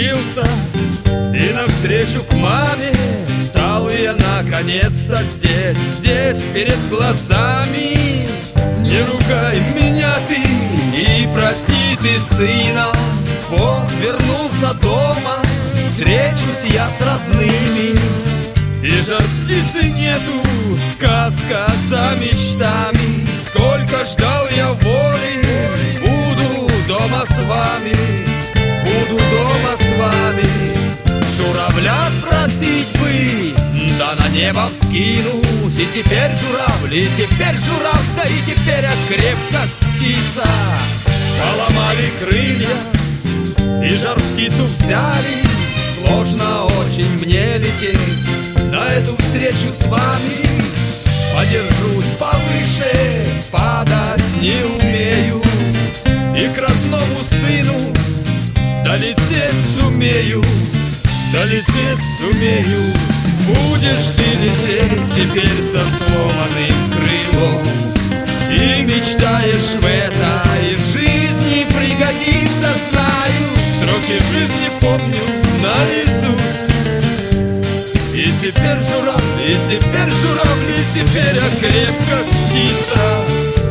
спустился и навстречу к маме стал я наконец-то здесь, здесь перед глазами. Не ругай меня ты и прости ты сына. Вот вернулся дома, встречусь я с родными. И жар птицы нету, сказка за мечтами. Сколько ждал я воли, буду дома с вами, буду дома с вами. Журавля спросить бы, да на небо вскинуть. И теперь журавли, теперь журавль, да и теперь окреп, как птица. Поломали крылья и жар птицу взяли. Сложно очень мне лететь на эту встречу с вами. Подержусь повыше, падать не умею. И к родному сыну долететь сумею, долететь сумею. Будешь ты лететь теперь со сломанным крылом, и мечтаешь в этой жизни пригодится, знаю. Строки жизни помню наизусть. И теперь журавли, теперь журавли, теперь окреп, как птица.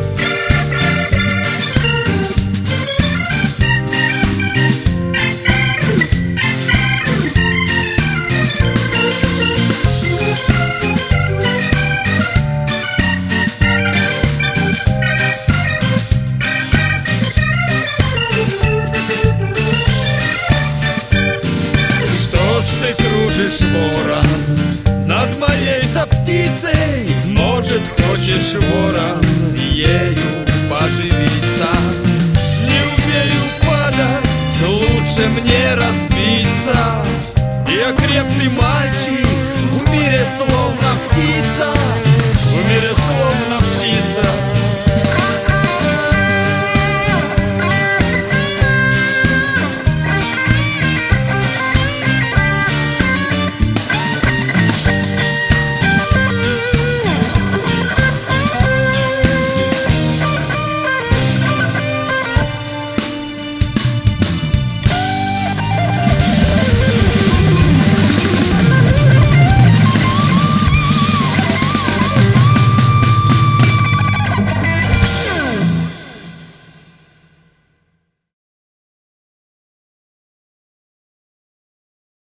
Ворон над моей-то птицей, может, хочешь, ворон, ею поживиться. Не умею падать, лучше мне разбиться. И окреп ты, мальчик, в мире словно птица, в мире словно птица.